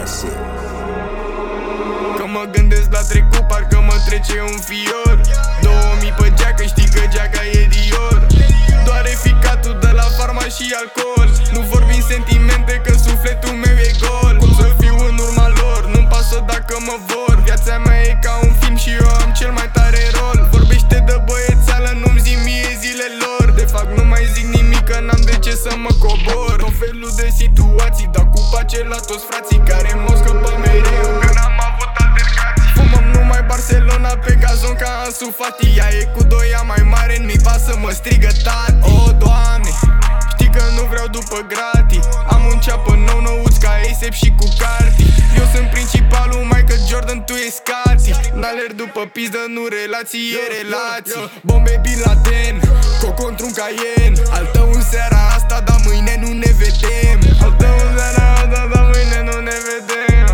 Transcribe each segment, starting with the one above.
that shit. Că mă gândesc la trecut, parcă mă trece un fior. 2000 pe geacă, știi că geaca e Dior. Doare ficatul de la farma și alcool. Nu vorbim sentimente, că sufletul meu e gol. Cum să fiu în urma lor, nu-mi pasă dacă mă vor. Viața mea e ca un film și eu am cel mai tare rol. Vorbește de băiețeală, nu-mi zi mie zilelor. De fapt nu mai zic nimic, că n-am de ce să mă cobor. Tot felul de situații, dar cu pace la toți frații care m-au scăpat mereu, că n-am avut altercații. Fumăm numai Barcelona pe gazon ca Ansu Fati. Ea e cu 2 ani mai mare, nu-i pasă, mă strigă tati. O, Doamne, știi că nu vreau după gratii. Am un ceapă nou-nouț ca Asap și cu Carti. Eu sunt principalul, Michael Jordan, tu e Scati. N-alerg după pizdă, nu relații, e relații. Bombe Bin Laden, coco într-un caien. Al tău în seara asta, dar mâine nu ne vedem. Al tău în seara asta, dar mâine nu ne vedem.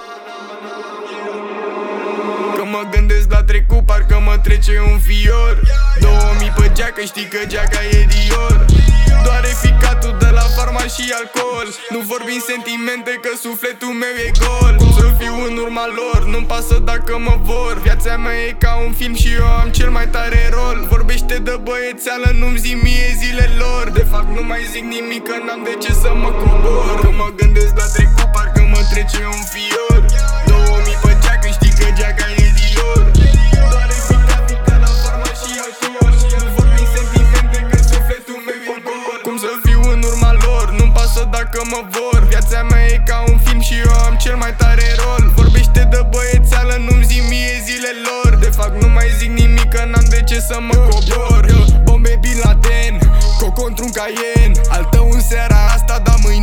Că mă gândesc la trecut, parcă mă trece un fior. 2000 pe geacă, știi că geaca e Dior. Doare ficatul de la farma și alcool. Nu vorbim sentimente, că sufletul meu e gol. Cum să fiu în urma lor, nu-mi pasă dacă mă vor. Viața mea e ca un film și eu am cel mai tare rol. Vorbește de băiețeală, nu-mi zi mie zilelor. De fapt nu mai zic nimic, că n-am de ce să mă cobor. Că mă gândesc la trecut, parcă mă trece un fior. 2000 pe geacă, știi că geaca e Dior. Doare ficatul de la farma și alcool. Nu vorbim sentimente, că sufletul meu e gol. Cum să fiu în urma lor, nu-mi pasă dacă mă vor. Viața mea e ca un film și eu am cel mai tare rol. Vorbește de băiețeală, nu-mi zi mie zilelor. De fapt nu mai zic nimic, că n-am de ce să mă cobor. Bombe Bin Laden, coco într-un caien. Al tău în seara asta, dar mâine